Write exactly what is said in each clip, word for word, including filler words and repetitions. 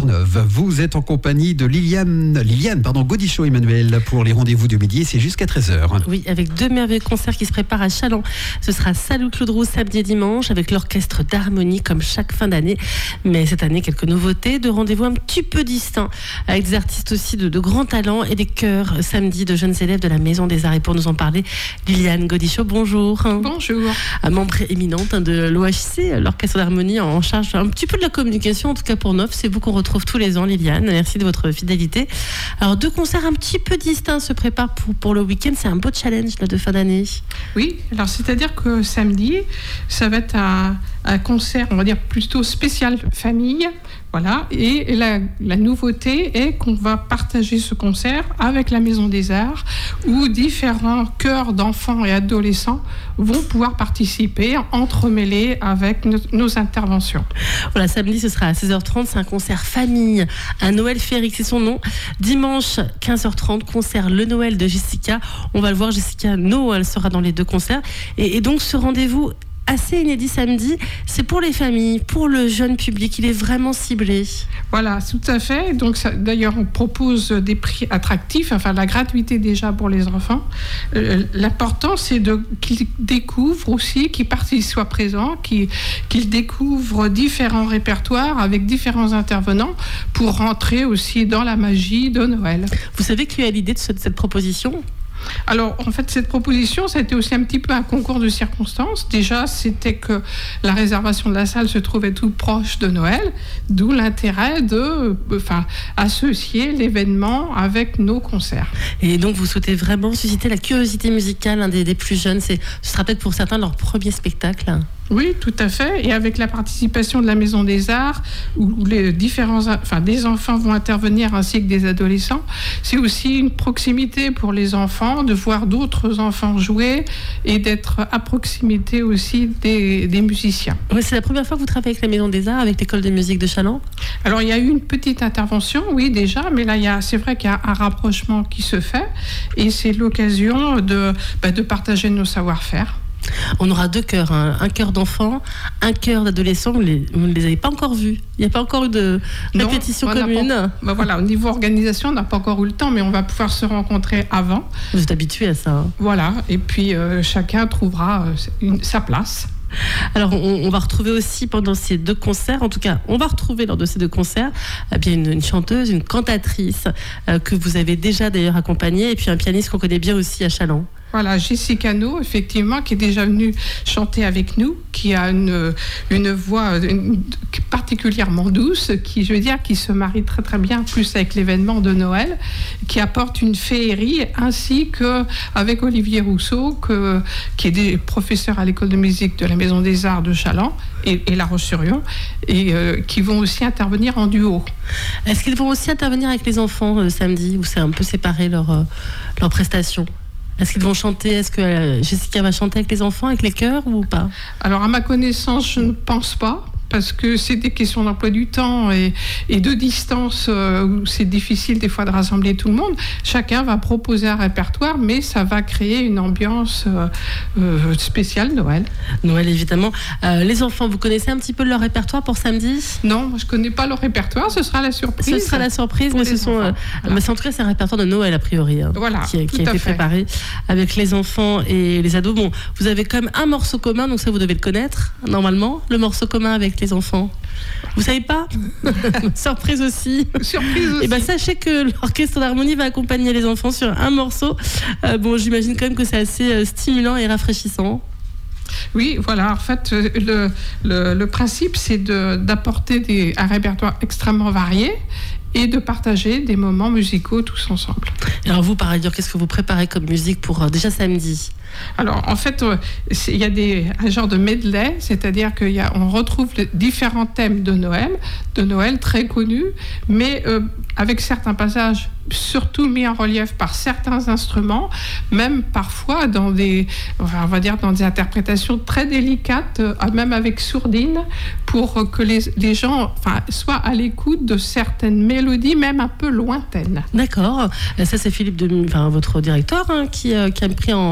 Saint-Pierre-sur-Neuve. Vous êtes en compagnie de Liliane, Liliane pardon, Godichaud-Emmanuel pour les rendez-vous du midi. C'est jusqu'à treize heures. Oui, avec deux merveilleux concerts qui se préparent à Challans. Ce sera Salut Claude Roux samedi et dimanche avec l'orchestre d'harmonie comme chaque fin d'année. Mais cette année, quelques nouveautés, de rendez-vous un petit peu distincts avec des artistes aussi de, de grands talents et des chœurs samedi de jeunes élèves de la Maison des Arts. Et pour nous en parler, Liliane Godichaud, bonjour. Bonjour. Membre éminente de l'O H C, l'orchestre d'harmonie en charge un petit peu de la communication, en tout cas pour Neuf. C'est vous qu'on retrouve tous les ans, Liliane. Merci de votre fidélité. Alors, deux concerts un petit peu distincts se préparent pour, pour le week-end. C'est un beau challenge là, de fin d'année. Oui, alors c'est-à-dire que samedi, ça va être un, un concert, on va dire plutôt spécial famille. Voilà, et la, la nouveauté est qu'on va partager ce concert avec la Maison des Arts, où différents chœurs d'enfants et adolescents vont pouvoir participer, entremêlés avec nos, nos interventions. Voilà, samedi, ce sera à seize heures trente, c'est un concert famille, un Noël féerique, c'est son nom. Dimanche, quinze heures trente, concert Le Noël de Jessica. On va le voir, Jessica No, elle sera dans les deux concerts. Et, et donc, ce rendez-vous assez inédit samedi, c'est pour les familles, pour le jeune public, il est vraiment ciblé. Voilà, tout à fait. Donc, ça, d'ailleurs, on propose des prix attractifs, enfin la gratuité déjà pour les enfants. Euh, l'important, c'est de, qu'ils découvrent aussi, qu'ils, qu'ils soient présents, qu'ils, qu'ils découvrent différents répertoires avec différents intervenants pour rentrer aussi dans la magie de Noël. Vous savez qui a eu l'idée de, ce, de cette proposition ? Alors, en fait, cette proposition, ça a été aussi un petit peu un concours de circonstances. Déjà, c'était que la réservation de la salle se trouvait tout proche de Noël, d'où l'intérêt de, enfin, associer l'événement avec nos concerts. Et donc, vous souhaitez vraiment susciter la curiosité musicale hein, des, des plus jeunes. C'est, ce sera peut-être pour certains leur premier spectacle. Oui, tout à fait. Et avec la participation de la Maison des Arts, où les différents, enfin, des enfants vont intervenir ainsi que des adolescents, c'est aussi une proximité pour les enfants de voir d'autres enfants jouer et d'être à proximité aussi des, des musiciens. Oui, c'est la première fois que vous travaillez avec la Maison des Arts, avec l'école de musique de Challans ? Alors, il y a eu une petite intervention, oui, déjà, mais là, il y a, c'est vrai qu'il y a un rapprochement qui se fait et c'est l'occasion de, bah, de partager nos savoir-faire. On aura deux chœurs, hein. Un chœur d'enfants, un chœur d'adolescents. Vous, les, vous ne les avez pas encore vus. Il n'y a pas encore eu de répétition non, commune. Pas, bah voilà, au niveau organisation, on n'a pas encore eu le temps, mais on va pouvoir se rencontrer avant. Vous êtes habitué à ça. Hein. Voilà, et puis euh, chacun trouvera euh, une, sa place. Alors, on, on va retrouver aussi pendant ces deux concerts, en tout cas, on va retrouver lors de ces deux concerts, eh bien une, une chanteuse, une cantatrice euh, que vous avez déjà d'ailleurs accompagnée, et puis un pianiste qu'on connaît bien aussi à Challans. Voilà, Jessica No, effectivement, qui est déjà venue chanter avec nous, qui a une, une voix une, particulièrement douce, qui, je veux dire, qui se marie très très bien, plus avec l'événement de Noël, qui apporte une féerie, ainsi qu'avec Olivier Rousseau, que, qui est des professeurs à l'école de musique de la Maison des Arts de Challans et, et La Roche-sur-Yon, et euh, qui vont aussi intervenir en duo. Est-ce qu'ils vont aussi intervenir avec les enfants euh, samedi, ou c'est un peu séparé leur, euh, leur prestation ? Est-ce qu'ils vont chanter ? Est-ce que euh, Jessica va chanter avec les enfants, avec les chœurs ou pas ? Alors, à ma connaissance, je ne pense pas. Parce que c'est des questions d'emploi du temps et, et de distance euh, où c'est difficile des fois de rassembler tout le monde. Chacun va proposer un répertoire, mais ça va créer une ambiance euh, euh, spéciale Noël. Noël, évidemment. Euh, les enfants, vous connaissez un petit peu leur répertoire pour samedi ? Non, moi, je ne connais pas leur répertoire, ce sera la surprise. Ce sera la surprise, mais ce sont, euh, voilà. mais c'est, en tout cas, c'est un répertoire de Noël, a priori, hein, voilà, qui, qui a été fait. préparé avec les enfants et les ados. Bon, vous avez quand même un morceau commun, donc ça, vous devez le connaître, normalement, le morceau commun avec les enfants. Vous savez pas ? Surprise aussi. Surprise aussi. Et ben sachez que l'orchestre d'harmonie va accompagner les enfants sur un morceau. Euh, bon, j'imagine quand même que c'est assez euh, stimulant et rafraîchissant. Oui, voilà. En fait, le, le, le principe, c'est de, d'apporter des, un répertoire extrêmement varié et de partager des moments musicaux tous ensemble. Et alors vous, par ailleurs, qu'est-ce que vous préparez comme musique pour euh, déjà samedi ? Alors, en fait, il y a des, un genre de medley, c'est-à-dire qu'on retrouve les différents thèmes de Noël, de Noël très connus, mais euh, avec certains passages surtout mis en relief par certains instruments, même parfois dans des, on va dire dans des interprétations très délicates, euh, même avec sourdine, pour que les, les gens enfin, soient à l'écoute de certaines mélodies, même un peu lointaines. D'accord. Ça, c'est Philippe, de, enfin, votre directeur, hein, qui, euh, qui a pris en,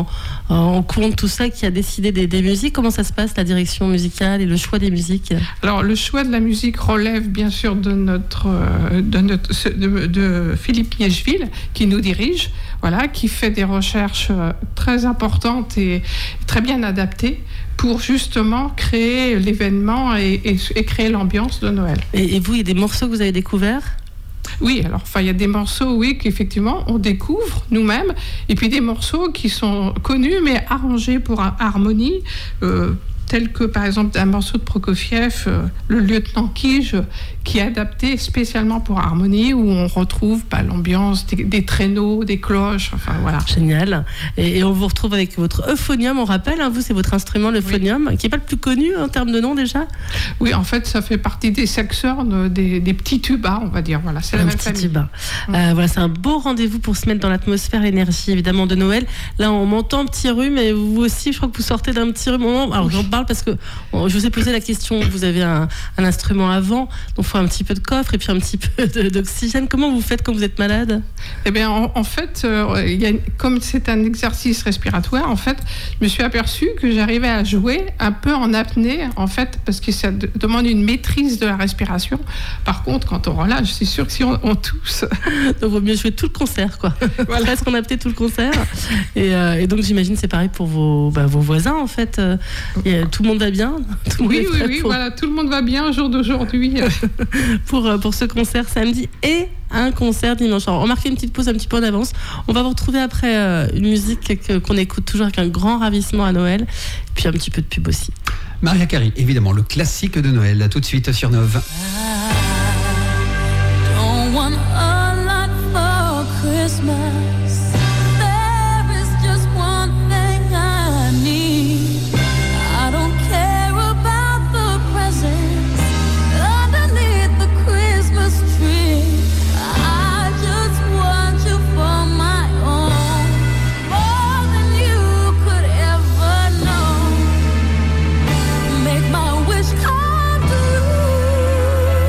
en compte tout ça, qui a décidé des, des musiques. Comment ça se passe, la direction musicale et le choix des musiques? Alors, le choix de la musique relève bien sûr de notre, de, notre, de, de Philippe Miechville, qui nous dirige, voilà, qui fait des recherches très importantes et très bien adaptées pour justement créer l'événement et, et, et créer l'ambiance de Noël. Et, et vous, il y a des morceaux que vous avez découverts? Oui, alors enfin il y a des morceaux, oui, qu'effectivement on découvre nous-mêmes, et puis des morceaux qui sont connus mais arrangés pour harmonie, euh, tels que par exemple un morceau de Prokofiev, euh, le lieutenant Kij, qui est adapté spécialement pour harmonie, où on retrouve bah, l'ambiance des, des traîneaux, des cloches, enfin voilà. Génial. Et, et on vous retrouve avec votre euphonium, on rappelle, hein, vous c'est votre instrument, l'euphonium, oui. Qui n'est pas le plus connu en termes de nom déjà? Oui, en fait ça fait partie des saxhorns, des, des petits tubas, on va dire, voilà, c'est la un même petit famille. Tuba. Mmh. Euh, voilà, c'est un beau rendez-vous pour se mettre dans l'atmosphère, l'énergie évidemment de Noël. Là on m'entend petit rhume, et vous aussi je crois que vous sortez d'un petit rhume. Alors oui. J'en parle parce que bon, je vous ai posé la question, vous avez un, un instrument avant, donc il faut un petit peu de coffre et puis un petit peu de, d'oxygène. Comment vous faites quand vous êtes malade? Eh bien, en, en fait, euh, y a, comme c'est un exercice respiratoire, en fait, je me suis aperçue que j'arrivais à jouer un peu en apnée, en fait, parce que ça de, demande une maîtrise de la respiration. Par contre, quand on relâche, c'est sûr que si on, on tousse... Donc, il vaut mieux jouer tout le concert, quoi. Voilà. Presque en apnée tout le concert. Et, euh, et donc, j'imagine c'est pareil pour vos, bah, vos voisins, en fait. Euh, et, tout le monde va bien? Tout oui, oui, oui, pour... voilà, tout le monde va bien au jour d'aujourd'hui. pour, pour ce concert samedi et un concert dimanche. Alors, on marque une petite pause un petit peu en avance. On va vous retrouver après euh, une musique que, qu'on écoute toujours avec un grand ravissement à Noël, puis un petit peu de pub aussi. Mariah Carey, évidemment, le classique de Noël, tout de suite sur Nove. Make my wish come true.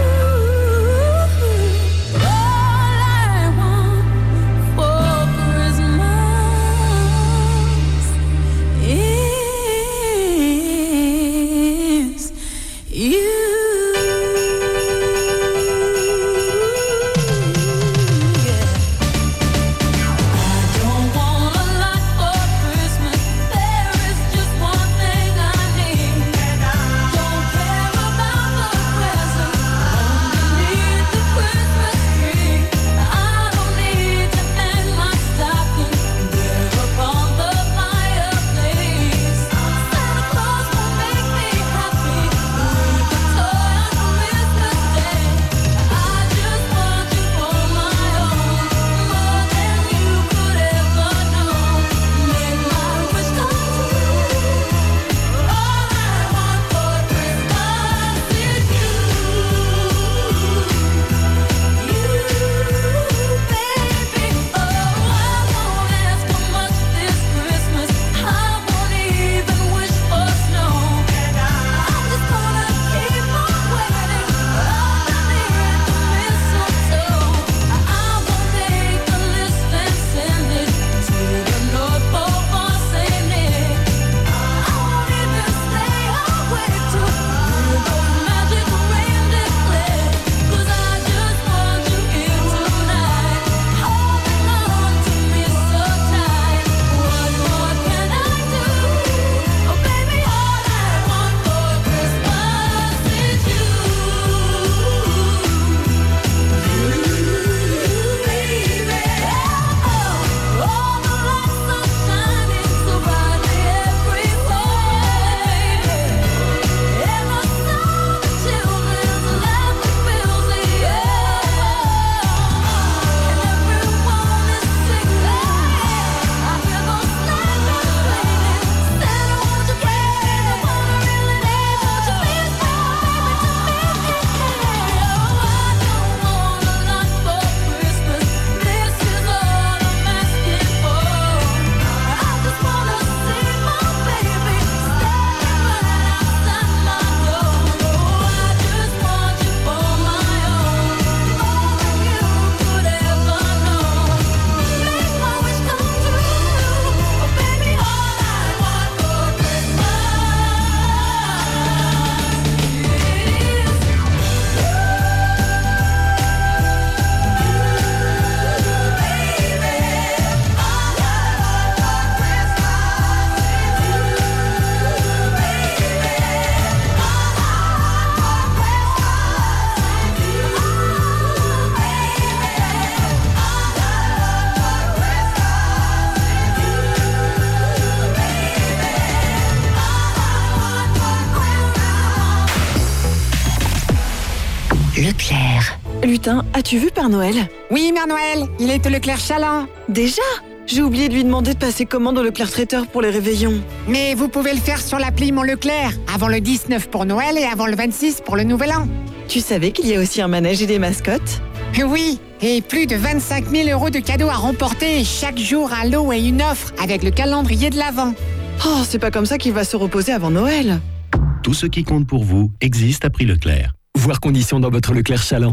Lutin, as-tu vu Père Noël? Oui, Mère Noël, il est au Leclerc Chaland. Déjà? J'ai oublié de lui demander de passer commande au Leclerc traiteur pour les réveillons. Mais vous pouvez le faire sur l'appli Mon Leclerc, avant le dix-neuf pour Noël et avant le vingt-six pour le Nouvel An. Tu savais qu'il y a aussi un manège et des mascottes? Oui, et plus de vingt-cinq mille euros de cadeaux à remporter chaque jour, un lot et une offre avec le calendrier de l'Avent. Oh, c'est pas comme ça qu'il va se reposer avant Noël. Tout ce qui compte pour vous existe à prix Leclerc. Voir conditions dans votre Leclerc Chaland.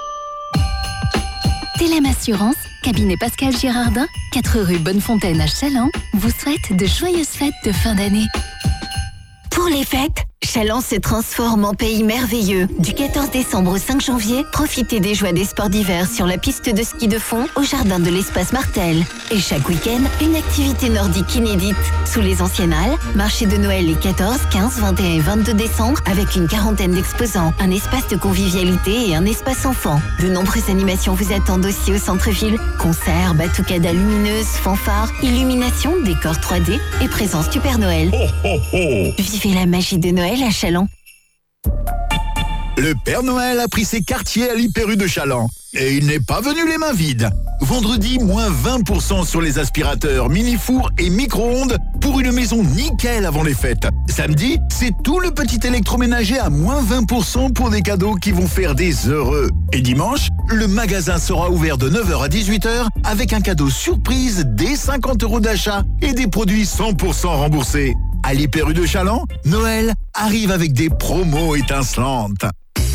Télém Assurance, cabinet Pascal Girardin, quatre rue Bonnefontaine à Chaland, vous souhaite de joyeuses fêtes de fin d'année. Pour les fêtes, Chaland se transforme en pays merveilleux. Du quatorze décembre au cinq janvier, profitez des joies des sports d'hiver sur la piste de ski de fond au jardin de l'espace Martel. Et chaque week-end, une activité nordique inédite. Sous les anciennes halles, marché de Noël les quatorze, quinze, vingt et un et vingt-deux décembre avec une quarantaine d'exposants, un espace de convivialité et un espace enfant. De nombreuses animations vous attendent aussi au centre-ville. Concerts, batucada lumineuse, fanfares, illumination, décors trois D et présence du Père Noël. Oh, oh, oh. Vivez la magie de Noël à Chaland. Le Père Noël a pris ses quartiers à l'Hyper-U de Chaland. Et il n'est pas venu les mains vides. Vendredi, moins vingt pour cent sur les aspirateurs, mini-fours et micro-ondes pour une maison nickel avant les fêtes. Samedi, c'est tout le petit électroménager à moins vingt pour cent pour des cadeaux qui vont faire des heureux. Et dimanche, le magasin sera ouvert de neuf heures à dix-huit heures avec un cadeau surprise dès cinquante euros d'achat et des produits cent pour cent remboursés. À l'Hyper-U de Chaland, Noël arrive avec des promos étincelantes.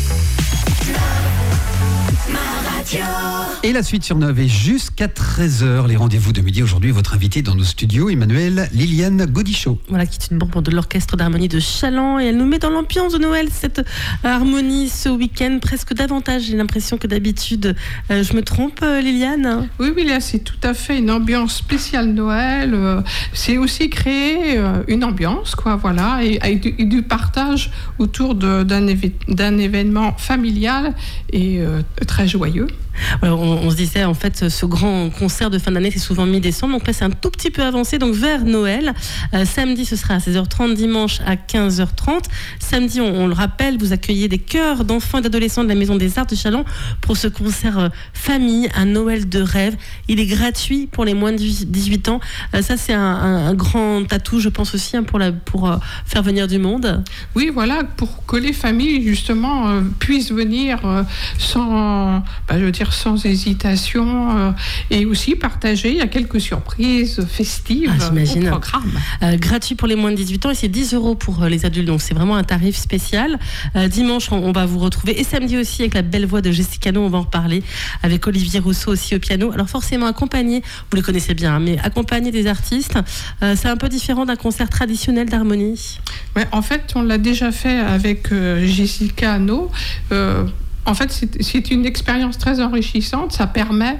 Et la suite sur Neuve est jusqu'à treize heures. Les rendez-vous de midi aujourd'hui. Votre invité dans nos studios, Emmanuelle Liliane Godichaud. Voilà, qui est une membre de l'orchestre d'harmonie de Chaland. Et elle nous met dans l'ambiance de Noël, cette harmonie ce week-end, presque davantage. J'ai l'impression que d'habitude. Euh, je me trompe, Liliane? Oui, oui, là, c'est tout à fait une ambiance spéciale Noël. Euh, c'est aussi créer euh, une ambiance, quoi, voilà, et, et, du, et du partage autour de, d'un, évi- d'un événement familial et euh, très joyeux. Alors, on, on se disait, en fait, ce grand concert de fin d'année, c'est souvent mi-décembre. Donc là, c'est un tout petit peu avancé, donc vers Noël. Euh, samedi, ce sera à seize heures trente, dimanche à quinze heures trente. Samedi, on, on le rappelle, vous accueillez des chœurs d'enfants et d'adolescents de la Maison des Arts de Chaland pour ce concert euh, famille, un Noël de rêve. Il est gratuit pour les moins de dix-huit ans. Euh, ça, c'est un, un, un grand atout, je pense aussi, hein, pour, la, pour euh, faire venir du monde. Oui, voilà, pour que les familles, justement, euh, puissent venir euh, sans, bah, je veux dire, sans hésitation euh, et aussi partager. Il y a quelques surprises festives ah, au programme. Euh, gratuit pour les moins de dix-huit ans et c'est dix euros pour euh, les adultes. Donc c'est vraiment un tarif spécial. Euh, dimanche, on, on va vous retrouver. Et samedi aussi avec la belle voix de Jessica No, on va en reparler. Avec Olivier Rousseau aussi au piano. Alors forcément accompagné, vous les connaissez bien, hein, mais accompagné des artistes, euh, c'est un peu différent d'un concert traditionnel d'harmonie. Ouais, en fait, on l'a déjà fait avec euh, Jessica No. Euh, En fait, c'est, c'est une expérience très enrichissante. Ça permet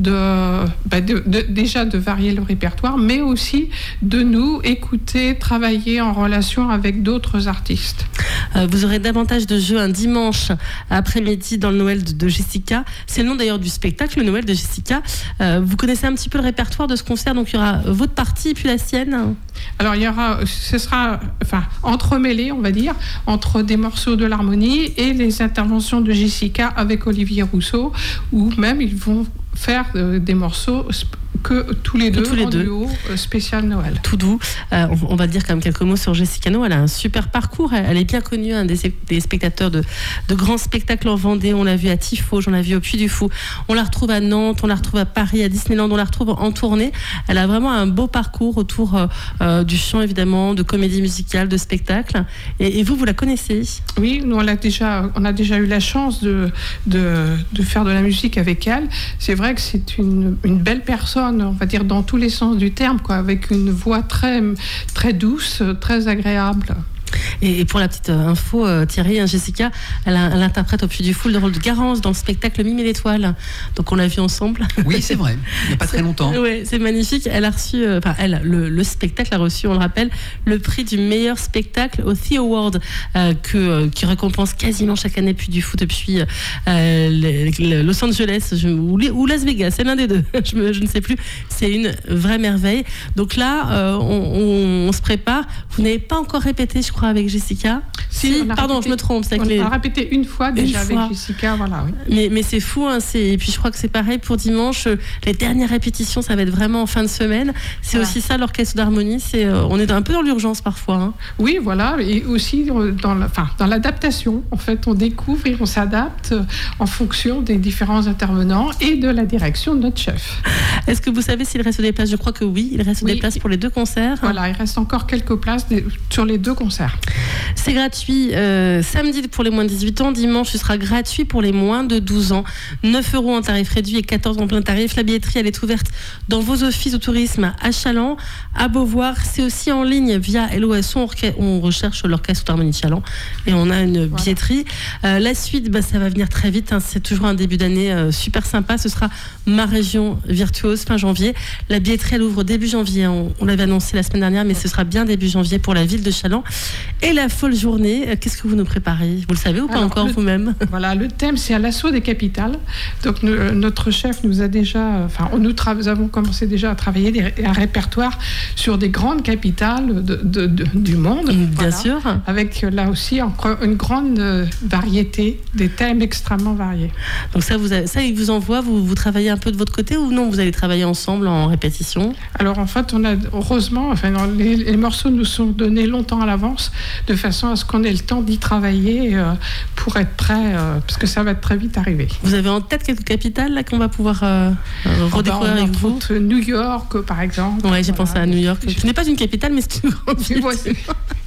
de, bah de, de, déjà de varier le répertoire, mais aussi de nous écouter, travailler en relation avec d'autres artistes. Euh, vous aurez davantage de jeux un dimanche après-midi dans le Noël de, de Jessica. C'est le nom d'ailleurs du spectacle, le Noël de Jessica. Euh, vous connaissez un petit peu le répertoire de ce concert, donc il y aura votre partie puis la sienne. Alors il y aura, ce sera, enfin, entremêlé, on va dire, entre des morceaux de l'harmonie et les interventions de Jessica avec Olivier Rousseau, ou même ils vont faire euh, des morceaux que tous les deux tous les en deux. duo euh, spécial Noël. Tout doux. Euh, on, on va dire quand même quelques mots sur Jessica No. Elle a un super parcours. Elle, elle est bien connue, hein, des, des spectateurs de, de grands spectacles en Vendée. On l'a vu à Tifos, on l'a vu au Puy du Fou. On la retrouve à Nantes, on la retrouve à Paris, à Disneyland, on la retrouve en tournée. Elle a vraiment un beau parcours autour euh, euh, du chant, évidemment, de comédie musicale, de spectacle. Et, et vous, vous la connaissez? Oui, nous on a déjà, on a déjà eu la chance de, de, de faire de la musique avec elle. C'est vrai que c'est une, une belle personne, on va dire dans tous les sens du terme, quoi, avec une voix très, très douce, très agréable. Et pour la petite info, euh, Thierry, hein, Jessica, elle, a, elle interprète au Puy du Fou le rôle de Garance dans le spectacle Mime et l'étoile. Donc on l'a vu ensemble. Oui, c'est vrai. Il n'y a pas très longtemps. Oui, c'est magnifique. Elle a reçu, enfin, euh, elle, le, le spectacle a reçu, on le rappelle, le prix du meilleur spectacle au The Award, euh, que, euh, qui récompense quasiment chaque année Puy du Fou depuis euh, le, le Los Angeles je, ou, ou Las Vegas, c'est l'un des deux. je, me, je ne sais plus. C'est une vraie merveille. Donc là, euh, on, on, on se prépare. Vous n'avez pas encore répété, je crois, crois, avec Jessica. Si, Si, on a pardon, répété- je me trompe. c'est avec On les- a répété une fois déjà Une fois. avec Jessica, voilà. Oui. Mais, mais c'est fou, hein, c'est... et puis je crois que c'est pareil pour dimanche. euh, Les dernières répétitions, ça va être vraiment en fin de semaine. C'est Voilà. aussi ça, l'orchestre d'harmonie. C'est, euh, on est un peu dans l'urgence parfois. Hein. Oui, voilà, et aussi euh, dans, la, enfin, dans l'adaptation. En fait, on découvre et on s'adapte euh, en fonction des différents intervenants et de la direction de notre chef. Est-ce que vous savez s'il reste des places? Je crois que oui, il reste Oui. des places pour les deux concerts. Voilà, il reste encore quelques places des- sur les deux concerts. C'est gratuit euh, samedi pour les moins de dix-huit ans, dimanche ce sera gratuit pour les moins de douze ans. neuf euros en tarif réduit et quatorze en plein tarif. La billetterie elle est ouverte dans vos offices de tourisme à Chaland, à Beauvoir. C'est aussi en ligne via L O S O. On, reca- on recherche l'orchestre d'harmonie de Chaland et on a une Voilà. billetterie. Euh, la suite, bah, ça va venir très vite. Hein. C'est toujours un début d'année euh, super sympa. Ce sera Ma Région Virtuose fin janvier. La billetterie elle ouvre début janvier. On, on l'avait annoncé la semaine dernière, mais ce sera bien début janvier pour la ville de Chaland. Et la folle journée, euh, qu'est-ce que vous nous préparez? Vous le savez ou pas Alors, encore le- vous-même? Voilà, le thème, c'est à l'assaut des capitales. Donc, nous- euh, notre chef nous a déjà, euh, enfin, nous, tra- nous avons commencé déjà à travailler des- un répertoire sur des grandes capitales de- de- de- du monde. Bien Voilà. sûr. Avec euh, là aussi encore une grande euh, variété, des thèmes extrêmement variés. Donc ça, vous avez- ça, il vous envoie, vous, vous travaillez un peu de votre côté ou non? Vous allez travailler ensemble en répétition? Alors en fait, on a heureusement, enfin, dans les, les morceaux nous sont donnés longtemps à l'avance, de façon à ce qu'on ait le temps d'y travailler euh, pour être prêt, euh, parce que ça va très vite arriver. Vous avez en tête quelques capitales là qu'on va pouvoir euh, euh, redécouvrir On a avec vous? entre New York, par exemple. Ouais, j'ai Voilà. pensé à New York. Ce n'est pas une capitale, mais c'est une grande ville. Ouais, c'est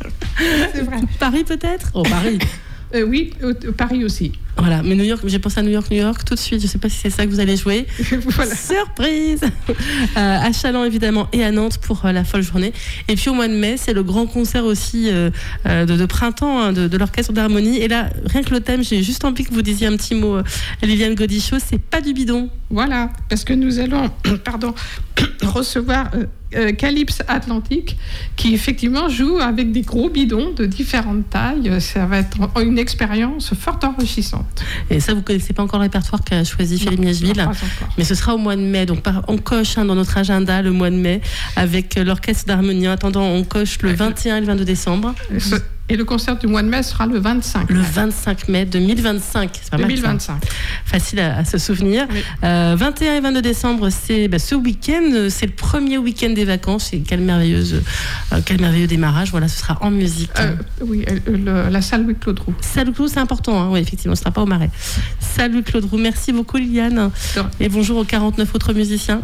c'est vrai. Paris peut-être? Oh, Paris. Euh, oui, au- au Paris aussi. Voilà, mais New York, j'ai pensé à New York, New York tout de suite. Je ne sais pas si c'est ça que vous allez jouer. Voilà. Surprise. Euh, À Chaland évidemment et à Nantes pour euh, la folle journée. Et puis au mois de mai, c'est le grand concert aussi euh, euh, de, de printemps hein, de, de l'orchestre d'harmonie. Et là, rien que le thème, j'ai juste envie que vous disiez un petit mot, euh, Liliane Godichaud, c'est pas du bidon. Voilà, parce que nous allons, pardon, recevoir euh, euh, Calypse Atlantique, qui effectivement joue avec des gros bidons de différentes tailles. Ça va être une expérience fort enrichissante. Et ça, vous connaissez pas encore le répertoire qu'a choisi Philippe Miecheville. Non, pas encore. Mais ce sera au mois de mai. Donc par- on coche hein, dans notre agenda le mois de mai avec euh, l'orchestre d'harmonie. En attendant, on coche le vingt et un et le vingt-deux décembre. Et ce- Et le concert du mois de mai sera le vingt-cinq. Le vingt-cinq mai deux mille vingt-cinq. C'est pas mal, deux mille ça. vingt-cinq. Facile à, à se souvenir. Oui. Euh, vingt et un et vingt-deux décembre, c'est bah, ce week-end. euh, C'est le premier week-end des vacances. Et quel, merveilleuse, euh, quel merveilleux démarrage. Voilà, ce sera en musique. Euh, oui, euh, le- la salle Louis Claude Roux. Salut Claude, c'est important. Hein. Oui, effectivement, ce ne sera pas au Marais. Salut Claude Roux. Merci beaucoup, Liliane. Et bonjour aux quarante-neuf autres musiciens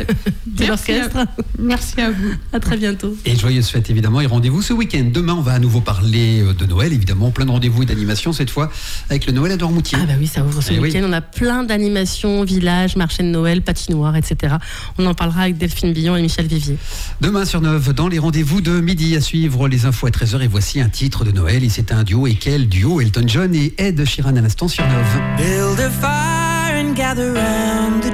de Merci l'orchestre. à- Merci à vous. À très bientôt. Et joyeuses fêtes évidemment et rendez-vous ce week-end. Demain on va à nouveau parler euh, de Noël évidemment, plein de rendez-vous et d'animations cette fois avec le Noël à Noirmoutier. Ah bah oui, ça ouvre ce Eh oui. week-end. On a plein d'animations, villages, marché de Noël, patinoires, et cetera. On en parlera avec Delphine Billon et Michel Vivier. Demain sur neuf, dans les rendez-vous de midi à suivre les infos à treize heures et voici un titre de Noël et c'est un duo et quel duo, Elton John et Ed Sheeran à l'instant sur neuf. Build a fire and gather round the